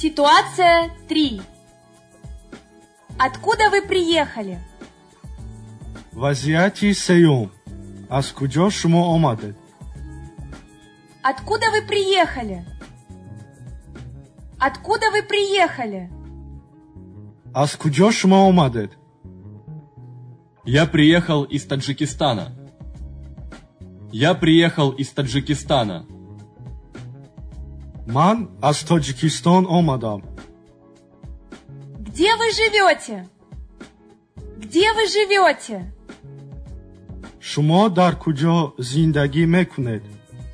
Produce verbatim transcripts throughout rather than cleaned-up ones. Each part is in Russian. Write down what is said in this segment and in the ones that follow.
Ситуация три. Откуда вы приехали? Вазияти сеюм. Аз куҷо шумо омадед? Откуда вы приехали? Откуда вы приехали? Аз куҷо шумо омадед? Я приехал из Таджикистана. Я приехал из Таджикистана. Ман аз Тоҷикистон омадам. Где вы живете? Где вы живете? Шумо дар куҷо зиндагӣ мекунед?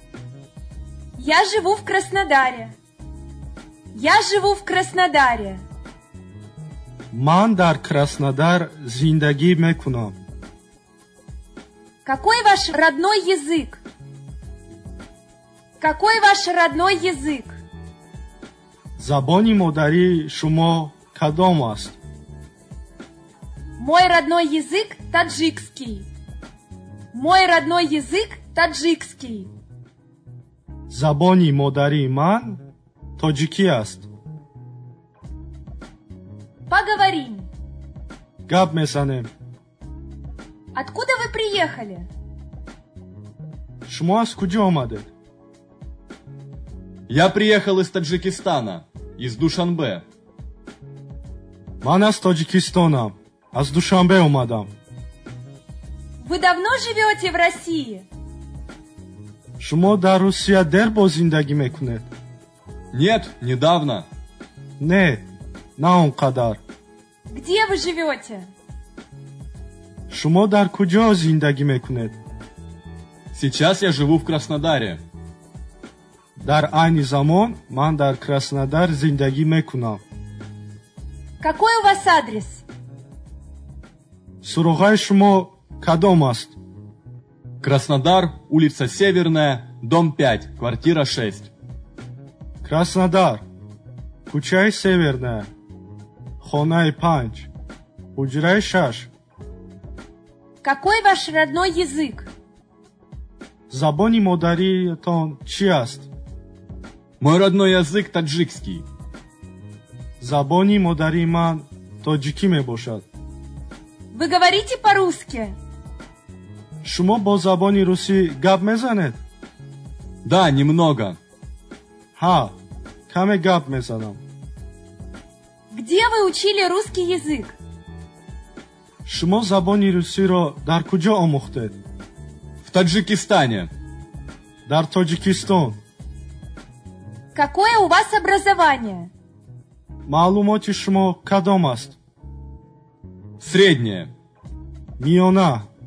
Я живу в Краснодаре. Я живу в Краснодаре. Ман дар Краснодар зиндагӣ мекунам. Какой ваш родной язык? Какой ваш родной язык? Забони модарии шумо кадом аст? Мой родной язык таджикский. Мой родной язык таджикский. Забони модарии ман тоҷикӣ аст. Поговорим. Гап мезанем. Откуда вы приехали? Шумо аз куҷо омадед? Я приехал из Таджикистана, из Душанбе. Ман аз Тоҷикистонам. Аз Душанбе омадам. Вы давно живете в России? Шумо дар Русия дер бо зиндагӣ мекунед? Нет, недавно. Не, на он қадар. Где вы живете? Шумо дар куҷо зиндагӣ мекунед? Сейчас я живу в Краснодаре. Дар айни замон ман дар Краснодар зиндагӣ мекунам. Какой у вас адрес? Суроғаи шумо кадом аст? Краснодар, улица Северная, дом пять, квартира шесть. Краснодар, кӯчаи Северная, хонаи панҷ, ҳуҷраи шаш. Какой ваш родной язык? Забони модариятон чӣ аст? Мой родной язык таджикский. Забони модарии ман тоҷикӣ мебошад. Вы говорите по-русски? Шумо бо забони русӣ гап мезанед? Да, немного. Ҳа, каме гап мезанам. Где вы учили русский язык? Шумо забони русиро дар куҷо омӯхтед? В Таджикистане. Дар Тоҷикистон. Какое у вас образование? маълумоти шумо кадом аст? Среднее. Миёна.